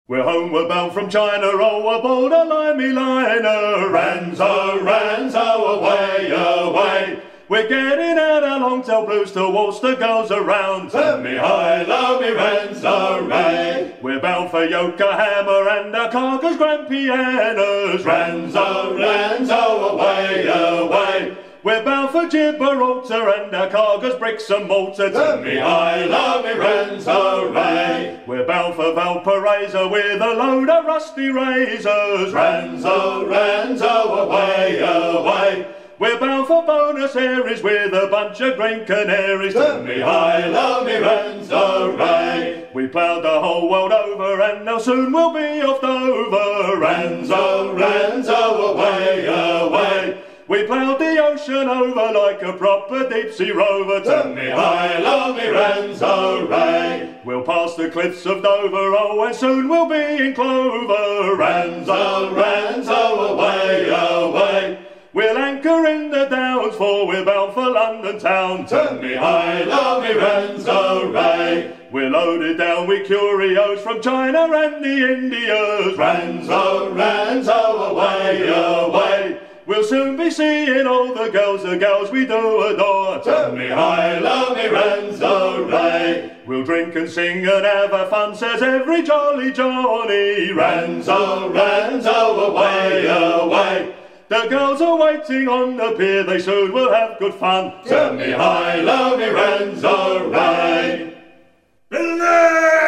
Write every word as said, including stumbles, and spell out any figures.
We're homeward bound from China, oh, aboard a limey liner. Ranzo, Ranzo, away, away. We're getting out our long-tail blues towards the girls around. Send me high, love me, Ranzo, ray. We're bound for Yokohama and our cargo's grand pianos. Ranzo, Ranzo, away, away. We're bound for Gibraltar and our cargo's bricks and mortar. Send me high, love me, Ranzo, ray. We're bound for Valparaiso with a load of rusty razors. Ranzo, Ranzo, away, away. We're bound for Buenos Aires with a bunch of green canaries. Send me high, love me, Ranzo, ray. We ploughed the whole world over and now soon we'll be off Dover. Ranzo, Ranzo, away, away. We ploughed the ocean over like a proper deep sea rover. Send me high, love me, Ranzo, ray. We'll pass the cliffs of Dover, oh, and soon we'll be in clover. Ranzo, Ranzo, away, away. We'll anchor in the Downs, for we're bound for London town. Send me high, love me, Ranzo, ray. We're loaded down with curios from China and the Indias. Ranzo, Ranzo, away, away. We'll soon be seeing all the girls, the gals we do adore. Send me high, love me, Ranzo, ray. We'll drink and sing and have a fun, says every jolly Johnny. Ranzo, Ranzo, away, away. The girls are waiting on the pier, they soon will have good fun. Send me high, love me, Ranzo, ray.